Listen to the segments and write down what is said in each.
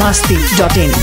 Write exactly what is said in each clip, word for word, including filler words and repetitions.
masti dot in.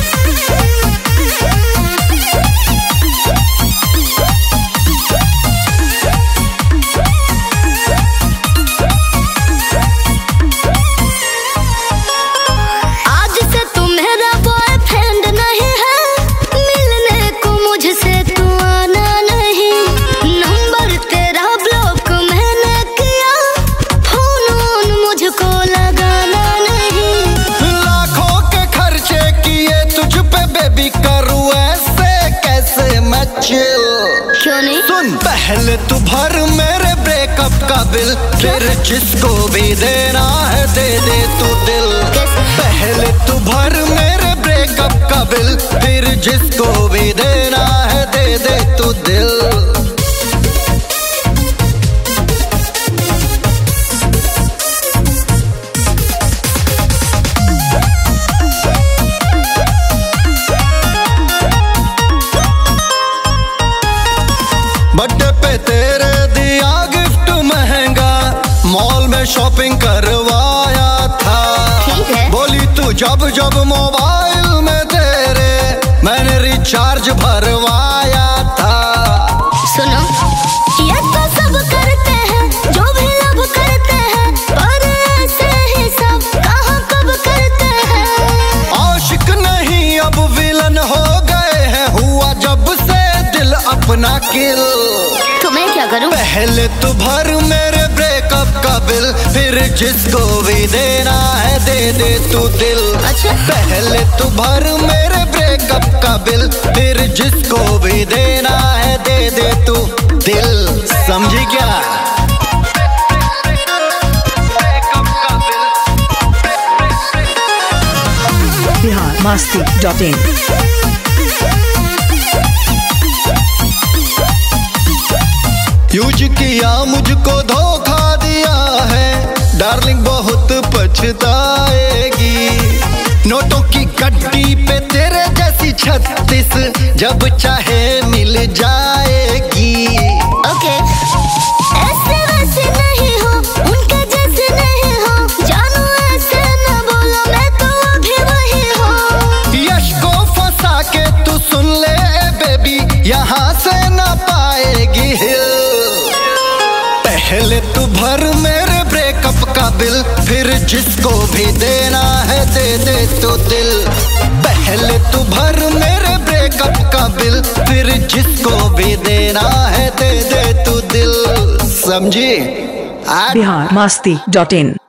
क्यों नहीं? सुन, पहले तू भर मेरे ब्रेकअप का बिल, फिर जिसको भी देना है दे दे तू दिल। पहले तू भर मेरे ब्रेकअप का बिल, फिर जिसको भी देना है दे दे तू दिल। बर्थडे पे तेरे दिया गिफ्ट महंगा, मॉल में शॉपिंग करवाया था। बोली तू जब जब मोबाइल में तेरे मैंने रिचार्ज भरवाया था। सुनो, ये तो सब करते हैं जो भी लब करते हैं, पर ऐसे ही सब कहाँ कब करते हैं। आशिक नहीं अब विलन हो गए हैं, हुआ जब से दिल अपना किल। तुम्हें क्या करूं? पहले तू भर मेरे ब्रेकअप का बिल, फिर जिसको भी देना है दे दे तू दिल। अच्छा? पहले तू भर मेरे ब्रेकअप का बिल, फिर जिसको भी देना है दे दे तू दिल। समझी क्या? Bihar masti dot in. Use किया मुझको धोखा दिया है, डार्लिंग बहुत पछताएगी। नोटों की गड्डी पे तेरे जैसी छत्तीस जब चाहे मिल जाएगी। ओके, ऐसे वैसे नहीं हो, उनके जैसे नहीं हो, जानू ऐसे न बोलो, मैं तो अभी वही हूँ। यश को फंसा के तू सुन ले बेबी, यहाँ से न पाएगी हिल। पहले तू भर मेरे ब्रेकअप का बिल, फिर जिसको भी देना है दे दे तू दिल। पहले तू भर मेरे ब्रेकअप का बिल, फिर जिसको भी देना है दे दे तू दिल। समझी? Bihar masti dot in.